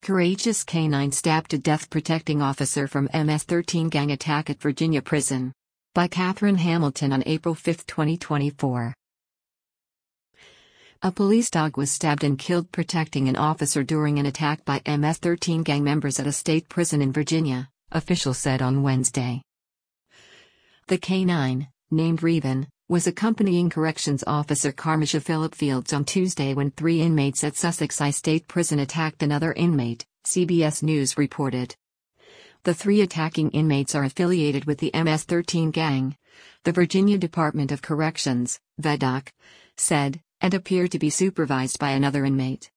Courageous Canine stabbed to death protecting officer from MS-13 gang attack at Virginia prison. By Catherine Hamilton on April 5, 2024. A police dog was stabbed and killed protecting an officer during an attack by MS-13 gang members at a state prison in Virginia, officials said on Wednesday. The canine, named Revan, was accompanying corrections officer Carmisha Phillip Fields on Tuesday when 3 inmates at Sussex High State Prison attacked another inmate, CBS News reported. The 3 attacking inmates are affiliated with the MS-13 gang, the Virginia Department of Corrections, VDOC, said, and appear to be supervised by another inmate.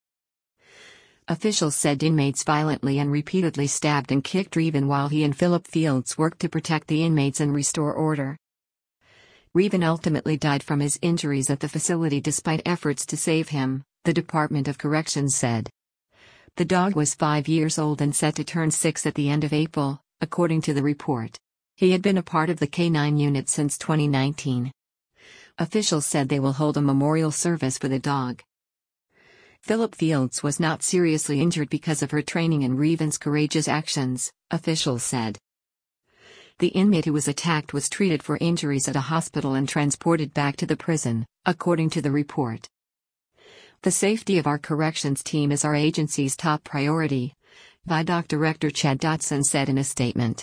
Officials said inmates violently and repeatedly stabbed and kicked Revan while he and Phillip Fields worked to protect the inmates and restore order. Revan ultimately died from his injuries at the facility despite efforts to save him, the Department of Corrections said. The dog was 5 years old and set to turn 6 at the end of April, according to the report. He had been a part of the K-9 unit since 2019. Officials said they will hold a memorial service for the dog. Phillip Fields was not seriously injured because of her training and Revan's courageous actions, officials said. The inmate who was attacked was treated for injuries at a hospital and transported back to the prison, according to the report. The safety of our corrections team is our agency's top priority, VDOC Director Chad Dotson said in a statement.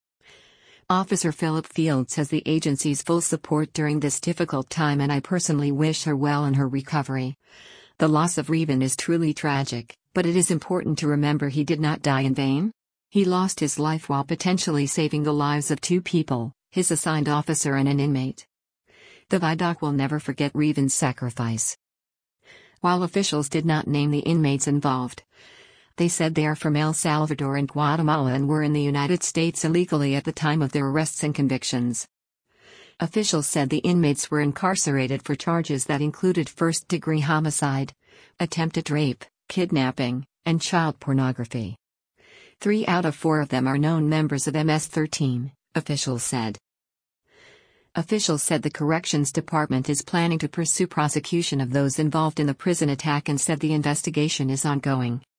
Officer Phillip Fields has the agency's full support during this difficult time and I personally wish her well in her recovery. The loss of Revan is truly tragic, but it is important to remember he did not die in vain. He lost his life while potentially saving the lives of 2 people, his assigned officer and an inmate. The VDOC will never forget Revan's sacrifice. While officials did not name the inmates involved, they said they are from El Salvador and Guatemala and were in the United States illegally at the time of their arrests and convictions. Officials said the inmates were incarcerated for charges that included first-degree homicide, attempted rape, kidnapping, and child pornography. 3 out of 4 of them are known members of MS-13, officials said. Officials said the Corrections Department is planning to pursue prosecution of those involved in the prison attack and said the investigation is ongoing.